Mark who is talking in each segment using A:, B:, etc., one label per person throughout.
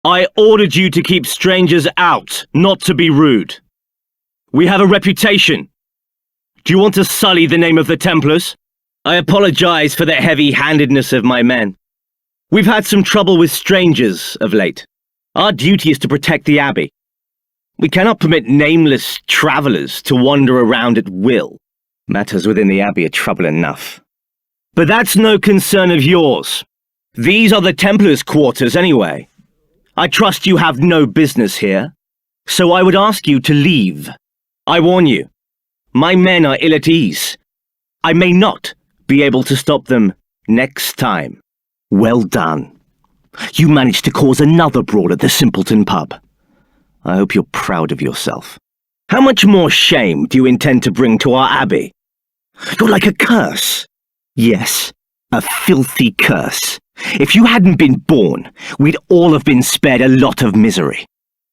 A: I ordered you to keep strangers out, not to be rude. We have a reputation. Do you want to sully the name of the Templars? I apologize for the heavy-handedness of my men. We've had some trouble with strangers of late. Our duty is to protect the Abbey. We cannot permit nameless travelers to wander around at will. Matters within the Abbey are trouble enough. But that's no concern of yours. These are the Templars' quarters anyway. I trust you have no business here, so I would ask you to leave. I warn you, my men are ill at ease. I may not be able to stop them next time. Well done. You managed to cause another brawl at the Simpleton pub. I hope you're proud of yourself. How much more shame do you intend to bring to our Abbey? You're like a curse. Yes, a filthy curse. If you hadn't been born, we'd all have been spared a lot of misery.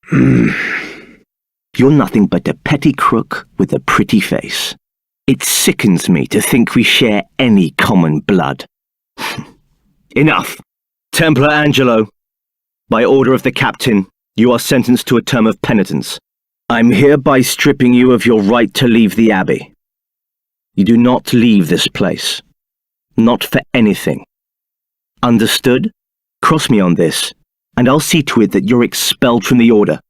A: You're nothing but a petty crook with a pretty face. It sickens me to think we share any common blood. Enough. Templar Angelo, by order of the captain, you are sentenced to a term of penitence. I'm hereby stripping you of your right to leave the Abbey. You do not leave this place. Not for anything. Understood? Cross me on this, and I'll see to it that you're expelled from the order.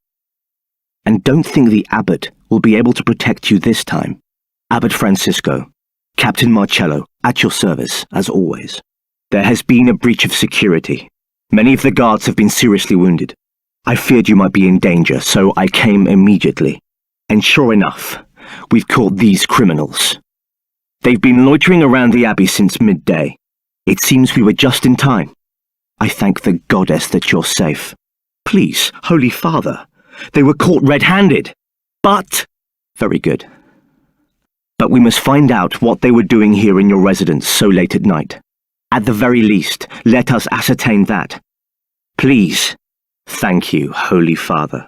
A: And don't think the abbot will be able to protect you this time. Abbot Francisco, Captain Marcello, at your service, as always. There has been a breach of security. Many of the guards have been seriously wounded. I feared you might be in danger, so I came immediately. And sure enough, we've caught these criminals. They've been loitering around the Abbey since midday. It seems we were just in time. I thank the goddess that you're safe. Please, Holy Father, they were caught red-handed. But... Very good. But we must find out what they were doing here in your residence so late at night. At the very least, let us ascertain that. Please. Thank you, Holy Father.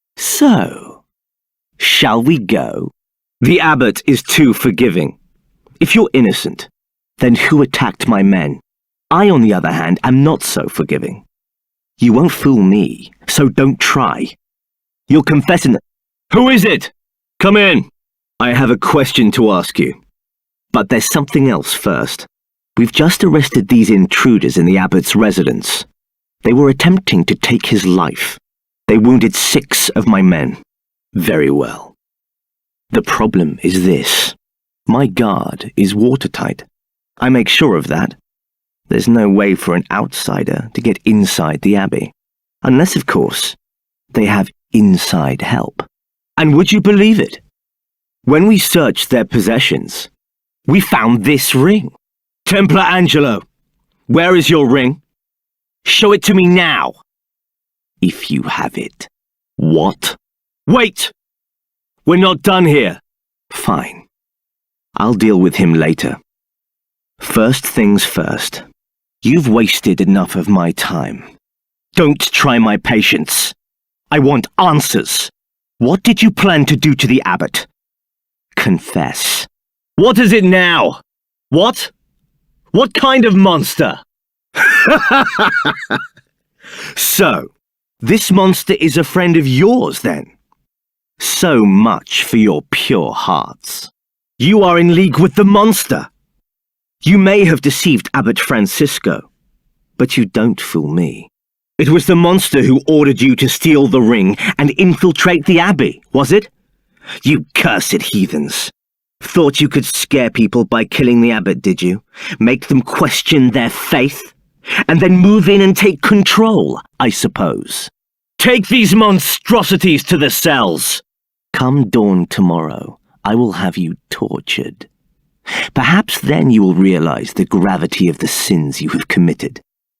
A: So, shall we go? The abbot is too forgiving. If you're innocent, then who attacked my men? I, on the other hand, am not so forgiving. You won't fool me, so don't try. You'll confess in the... Who is it? Come in. I have a question to ask you. But there's something else first. We've just arrested these intruders in the abbot's residence. They were attempting to take his life. They wounded 6 of my men. Very well. The problem is this. My guard is watertight. I make sure of that. There's no way for an outsider to get inside the Abbey. Unless, of course, they have inside help. And would you believe it? When we searched their possessions, we found this ring. Templar Angelo, where is your ring? Show it to me now. If you have it. What? Wait! We're not done here. Fine. I'll deal with him later. First things first. You've wasted enough of my time. Don't try my patience. I want answers. What did you plan to do to the abbot? Confess. What is it now? What? What kind of monster? So, this monster is a friend of yours, then? So much for your pure hearts. You are in league with the monster. You may have deceived Abbot Francisco, but you don't fool me. It was the monster who ordered you to steal the ring and infiltrate the Abbey, was it? You cursed heathens. Thought you could scare people by killing the abbot, did you? Make them question their faith? And then move in and take control, I suppose. Take these monstrosities to the cells. Come dawn tomorrow, I will have you tortured. Perhaps then you will realize the gravity of the sins you have committed.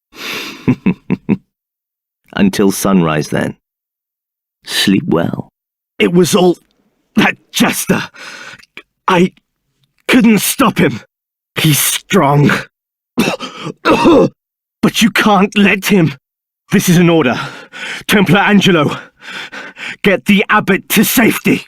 A: Until sunrise, then. Sleep well. It was all that jester. I couldn't stop him. He's strong. But you can't let him. This is an order. Templar Angelo, get the abbot to safety.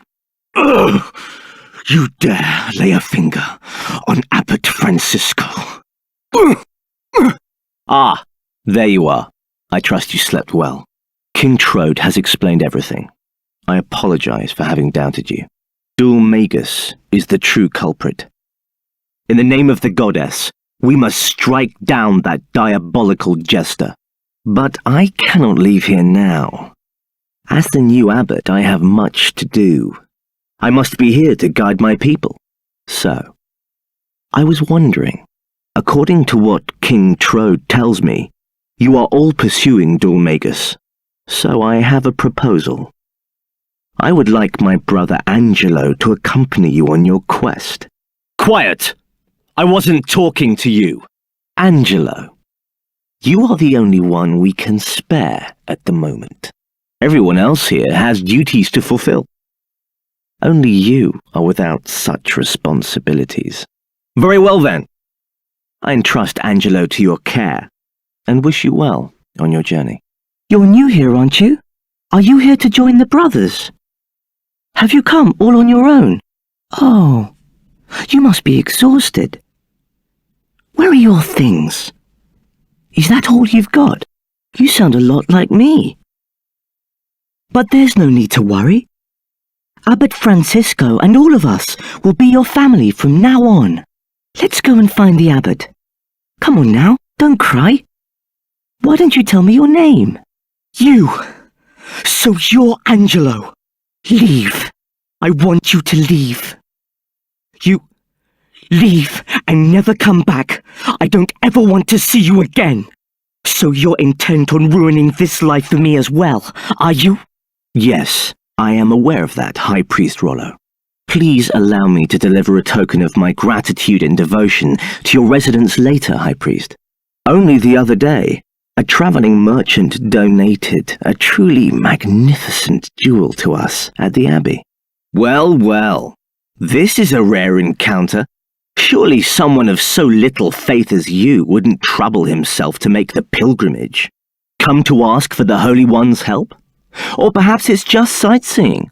A: You dare lay a finger on Abbot Francisco. Ah, there you are. I trust you slept well. King Trode has explained everything. I apologize for having doubted you. Dul Magus is the true culprit. In the name of the goddess, we must strike down that diabolical jester. But I cannot leave here now. As the new abbot, I have much to do. I must be here to guide my people. So, I was wondering, according to what King Trode tells me, you are all pursuing Dul Magus. So I have a proposal. I would like my brother Angelo to accompany you on your quest. Quiet! I wasn't talking to you. Angelo, you are the only one we can spare at the moment. Everyone else here has duties to fulfill. Only you are without such responsibilities. Very well then. I entrust Angelo to your care and wish you well on your journey.
B: You're new here, aren't you? Are you here to join the brothers? Have you come all on your own? Oh, you must be exhausted. Where are your things? Is that all you've got? You sound a lot like me. But there's no need to worry. Abbot Francisco and all of us will be your family from now on. Let's go and find the abbot. Come on now, don't cry. Why don't you tell me your name? You. So you're Angelo. Leave. I want you to leave. You leave and never come back. I don't ever want to see you again. So you're intent on ruining this life for me as well, are you?
A: Yes, I am aware of that, High Priest Rollo. Please allow me to deliver a token of my gratitude and devotion to your residence later, High Priest. Only the other day, a traveling merchant donated a truly magnificent jewel to us at the Abbey. Well, well, this is a rare encounter. Surely someone of so little faith as you wouldn't trouble himself to make the pilgrimage. Come to ask for the Holy One's help? Or perhaps it's just sightseeing,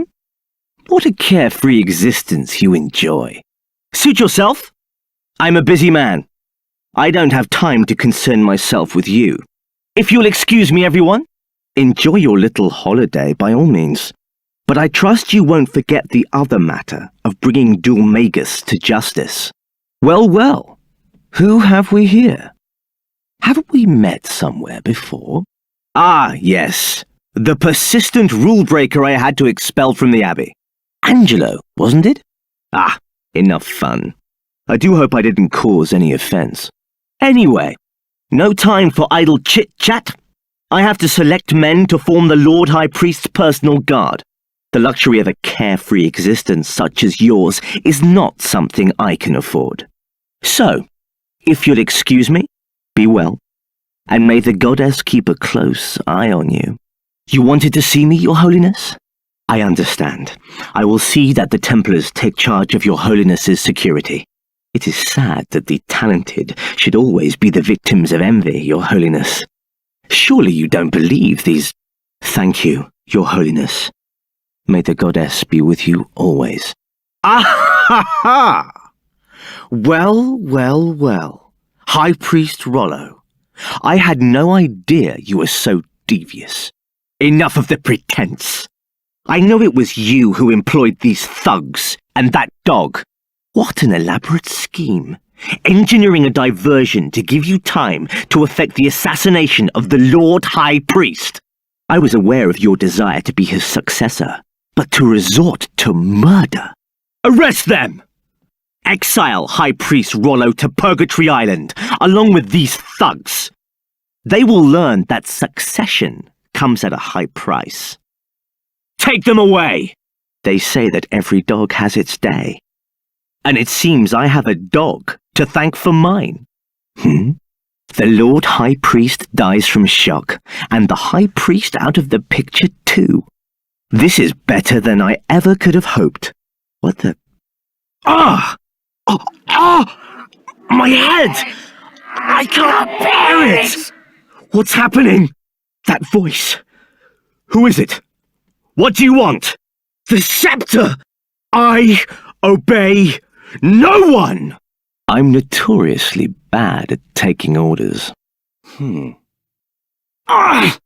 A: What a carefree existence you enjoy. Suit yourself. I'm a busy man. I don't have time to concern myself with you. If you'll excuse me, everyone, enjoy your little holiday by all means. But I trust you won't forget the other matter of bringing Dul Magus to justice. Well, well, who have we here? Haven't we met somewhere before? Ah, yes, the persistent rule-breaker I had to expel from the Abbey. Angelo, wasn't it? Ah, enough fun. I do hope I didn't cause any offense. Anyway, no time for idle chit-chat. I have to select men to form the Lord High Priest's personal guard. The luxury of a carefree existence such as yours is not something I can afford. So, if you'll excuse me, be well, and may the goddess keep a close eye on you. You wanted to see me, Your Holiness? I understand. I will see that the Templars take charge of Your Holiness's security. It is sad that the talented should always be the victims of envy, Your Holiness. Surely you don't believe these... Thank you, Your Holiness. May the goddess be with you always. Ah ha ha! Well, well, well. High Priest Rollo, I had no idea you were so devious. Enough of the pretense. I know it was you who employed these thugs and that dog. What an elaborate scheme. Engineering a diversion to give you time to effect the assassination of the Lord High Priest. I was aware of your desire to be his successor, but to resort to murder. Arrest them! Exile High Priest Rollo to Purgatory Island, along with these thugs. They will learn that succession comes at a high price. Take them away! They say that every dog has its day. And it seems I have a dog to thank for mine. The Lord High Priest dies from shock, and the High Priest out of the picture too. This is better than I ever could have hoped. What the... Ah! Oh, ah! My head! I can't bear it! What's happening? That voice. Who is it? What do you want? The scepter! I obey no one! I'm notoriously bad at taking orders. Ah!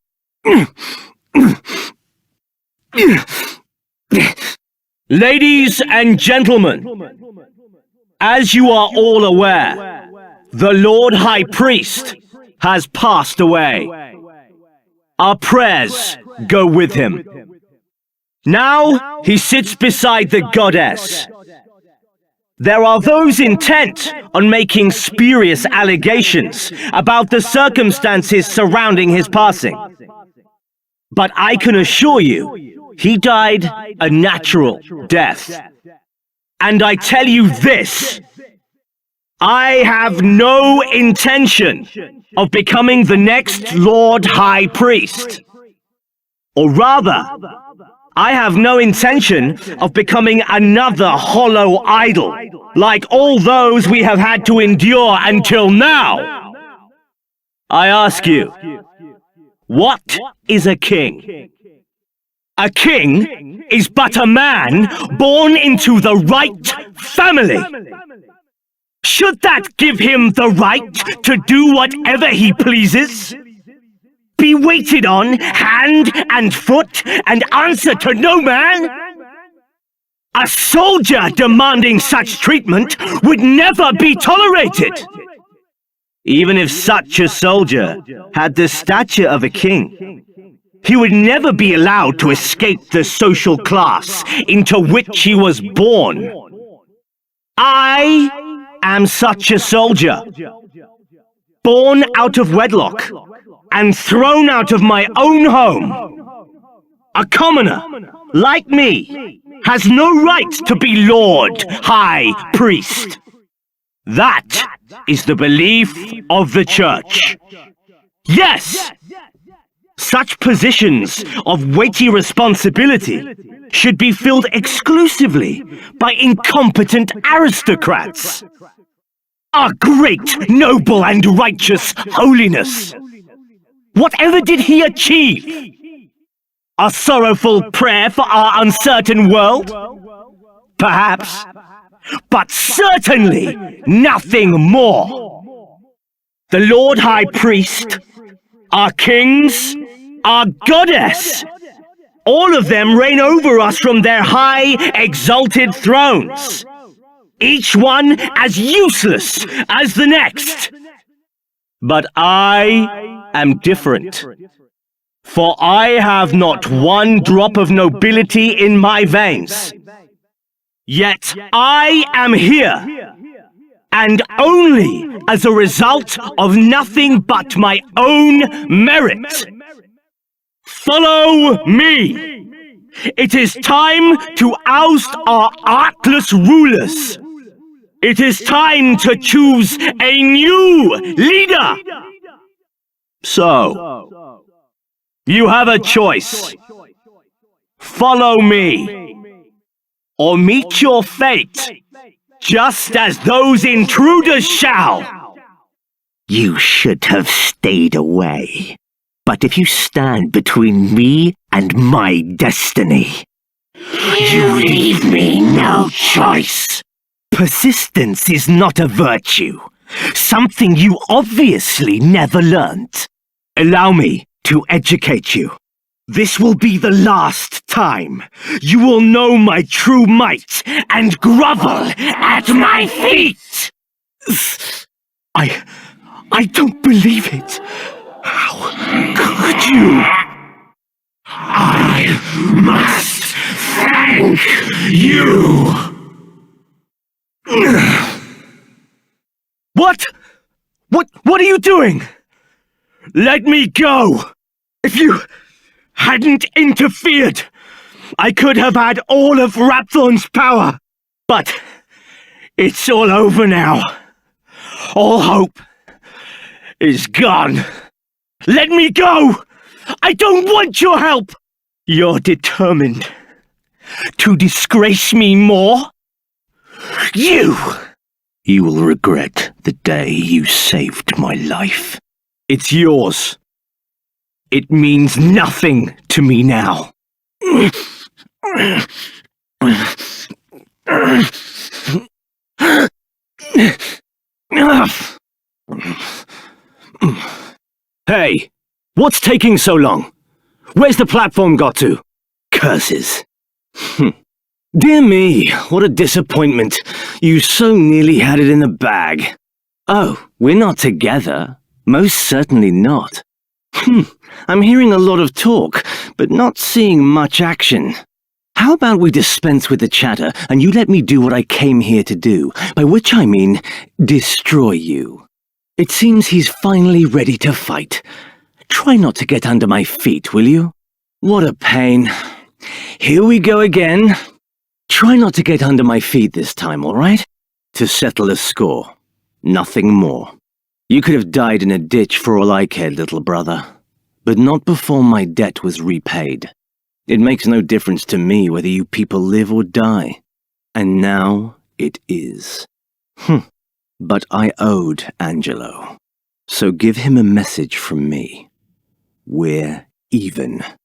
A: Ladies and gentlemen, as you are all aware, the Lord High Priest has passed away. Our prayers go with him. Now he sits beside the goddess. There are those intent on making spurious allegations about the circumstances surrounding his passing. But I can assure you, he died a natural death. And I tell you this, I have no intention of becoming the next Lord High Priest. Or rather, I have no intention of becoming another hollow idol, like all those we have had to endure until now. I ask you, what is a king? A king is but a man born into the right family. Should that give him the right to do whatever he pleases? Be waited on hand and foot and answer to no man? A soldier demanding such treatment would never be tolerated. Even if such a soldier had the stature of a king, he would never be allowed to escape the social class into which he was born. I am such a soldier, born out of wedlock and thrown out of my own home. A commoner, like me, has no right to be Lord High Priest. That is the belief of the Church. Yes! Such positions of weighty responsibility should be filled exclusively by incompetent aristocrats. Our great, noble, and righteous holiness! Whatever did he achieve? A sorrowful prayer for our uncertain world? Perhaps, but certainly nothing more. The Lord High Priest, our kings, our goddess, all of them reign over us from their high, exalted thrones, each one as useless as the next. But I am different, for I have not one drop of nobility in my veins. Yet I am here, and only as a result of nothing but my own merit. Follow me! It is time to oust our artless rulers. It is time to choose a new leader. So, you have a choice. Follow me, or meet your fate, just as those intruders shall.
B: You should have stayed away. But if you stand between me and my destiny, you leave me no choice. Persistence is not a virtue, something you obviously never learnt. Allow me to educate you. This will be the last time you will know my true might and grovel at my feet. I don't believe it. How could you? I must thank you.
A: What are you doing? Let me go! If you hadn't interfered, I could have had all of Rapthorn's power. But it's all over now. All hope is gone. Let me go! I don't want your help! You're determined to disgrace me more? You will regret the day you saved my life. It's yours. It means nothing to me now. Hey, what's taking so long? Where's the platform got to? Curses. Dear me, what a disappointment. You so nearly had it in the bag. Oh, we're not together. Most certainly not. I'm hearing a lot of talk, but not seeing much action. How about we dispense with the chatter, and you let me do what I came here to do, by which I mean destroy you. It seems he's finally ready to fight. Try not to get under my feet, will you? What a pain. Here we go again. Try not to get under my feet this time, all right? To settle a score. Nothing more. You could have died in a ditch for all I cared, little brother. But not before my debt was repaid. It makes no difference to me whether you people live or die. And now it is. But I owed Angelo. So give him a message from me. We're even.